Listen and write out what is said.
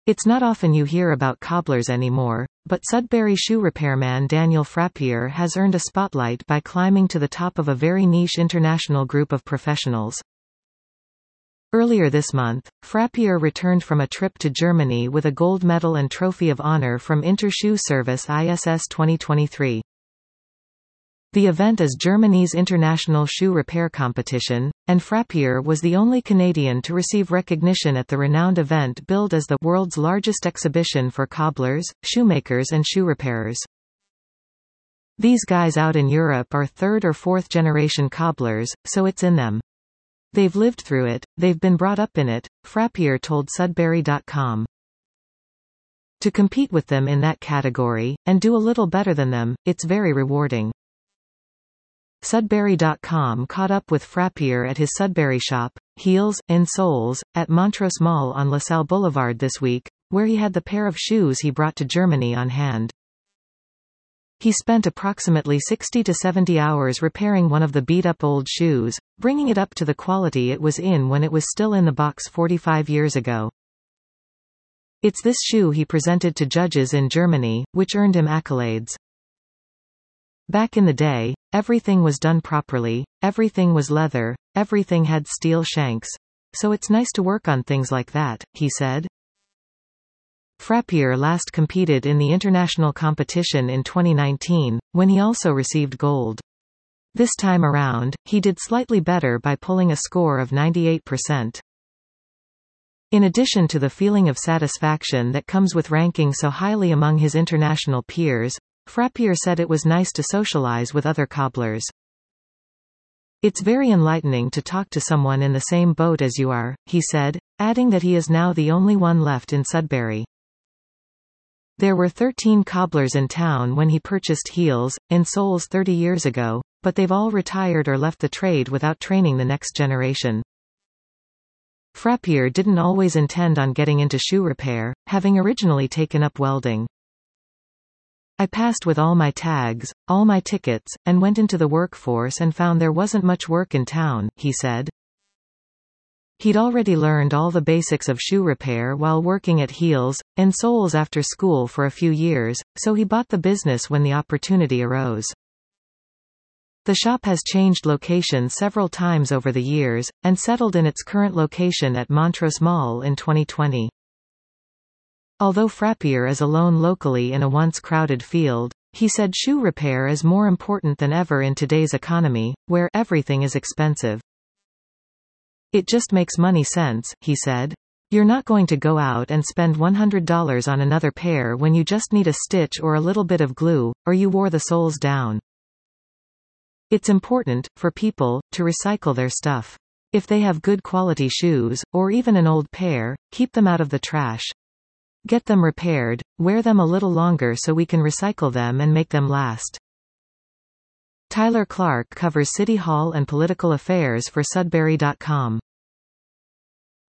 It's not often you hear about cobblers anymore, but Sudbury shoe repairman Daniel Frappier has earned a spotlight by climbing to the top of a very niche international group of professionals. Earlier this month, Frappier returned from a trip to Germany with a gold medal and trophy of honor from Inter Shoe Service ISS 2023. The event is Germany's international shoe repair competition, and Frappier was the only Canadian to receive recognition at the renowned event billed as the world's largest exhibition for cobblers, shoemakers and shoe repairers. These guys out in Europe are third or fourth generation cobblers, so it's in them. They've lived through it, they've been brought up in it, Frappier told Sudbury.com. To compete with them in that category, and do a little better than them, it's very rewarding. Sudbury.com caught up with Frappier at his Sudbury shop, Heels, in Soles, at Montrose Mall on LaSalle Boulevard this week, where he had the pair of shoes he brought to Germany on hand. He spent approximately 60 to 70 hours repairing one of the beat-up old shoes, bringing it up to the quality it was in when it was still in the box 45 years ago. It's this shoe he presented to judges in Germany, which earned him accolades. Back in the day, everything was done properly, everything was leather, everything had steel shanks. So it's nice to work on things like that, he said. Frappier last competed in the international competition in 2019, when he also received gold. This time around, he did slightly better by pulling a score of 98%. In addition to the feeling of satisfaction that comes with ranking so highly among his international peers, Frappier said it was nice to socialize with other cobblers. It's very enlightening to talk to someone in the same boat as you are, he said, adding that he is now the only one left in Sudbury. There were 13 cobblers in town when he purchased Heels, in Soles 30 years ago, but they've all retired or left the trade without training the next generation. Frappier didn't always intend on getting into shoe repair, having originally taken up welding. I passed with all my tags, all my tickets, and went into the workforce and found there wasn't much work in town, he said. He'd already learned all the basics of shoe repair while working at Heels, in Soles after school for a few years, so he bought the business when the opportunity arose. The shop has changed location several times over the years, and settled in its current location at Montrose Mall in 2020. Although Frappier is alone locally in a once crowded field, he said shoe repair is more important than ever in today's economy, where everything is expensive. It just makes money sense, he said. You're not going to go out and spend $100 on another pair when you just need a stitch or a little bit of glue, or you wore the soles down. It's important, for people, to recycle their stuff. If they have good quality shoes, or even an old pair, keep them out of the trash. Get them repaired, wear them a little longer so we can recycle them and make them last. Tyler Clark covers City Hall and political affairs for Sudbury.com.